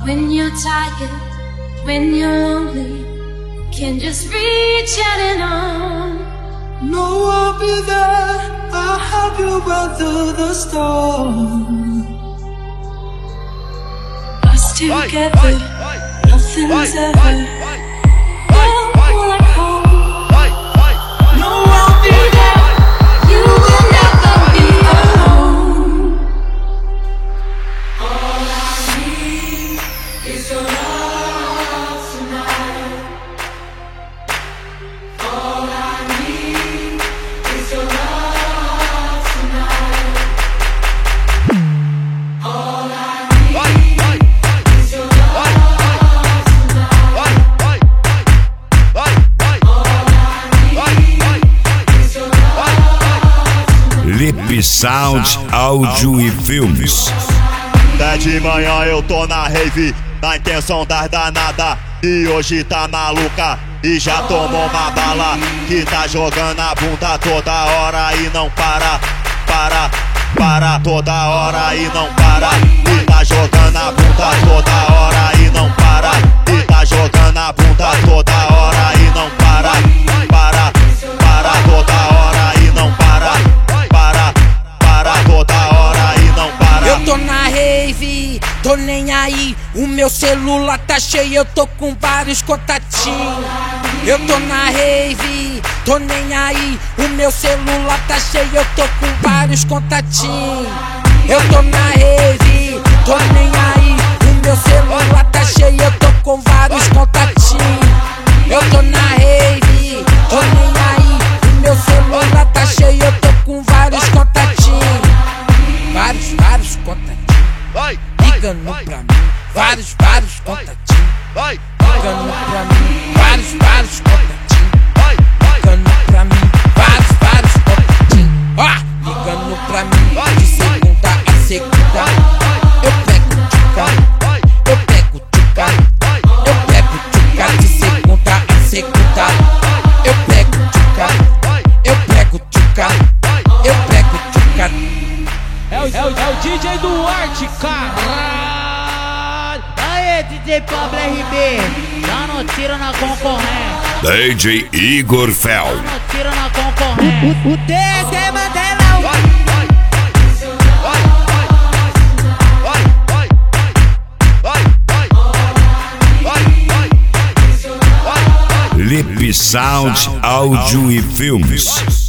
When you're tired, when you're lonely, can just reach out and on. No, I'll be there, I'll help you weather the storm. Us together, nothing's ever felt like home. No, I'll be there, you will never be alone. All I need is your love tonight. All I need is your love tonight. All I need is your love tonight. All I need is your love tonight. Lip Sound Áudio e Filmes. Até de manhã eu tô na rave, na intenção das danada. E hoje tá maluca e já tomou uma bala. Que tá jogando a bunda toda hora e não para. Para toda hora e não para. E tá jogando a bunda toda hora e não para. E tá jogando a bunda toda hora e não para. Para toda hora e não para. Para toda hora e não para. Eu tô na rave, tô nem aí. O meu celular tá cheio, eu tô com vários contatinhos. Eu tô na rave, tô nem aí. O meu celular tá cheio, eu tô com vários contatinhos. Eu tô na rave, tô nem aí. O meu celular tá cheio, eu tô com vários contatinhos. Eu tô na rave, tô nem aí. O meu celular tá cheio, eu tô com vários contatinhos. Vários contatinhos ligando pra mim. Vários contatinhos ligando pra mim. Vários contatinhos ligando pra mim. Vários contatinhos ligando pra mim. De segunda a segunda eu pego tchuca, eu pego tchuca, eu pego tchuca. De segunda a segunda eu pego tchuca, eu pego tchuca, eu pego tchuca. É o DJ Duarte, caralho! Aê, DJ Pablo RB, dando tiro na concorrência. DJ Igor Fel. Dando tiro na concorrência. O TS Mandela. Lip Sound Áudio e Filmes.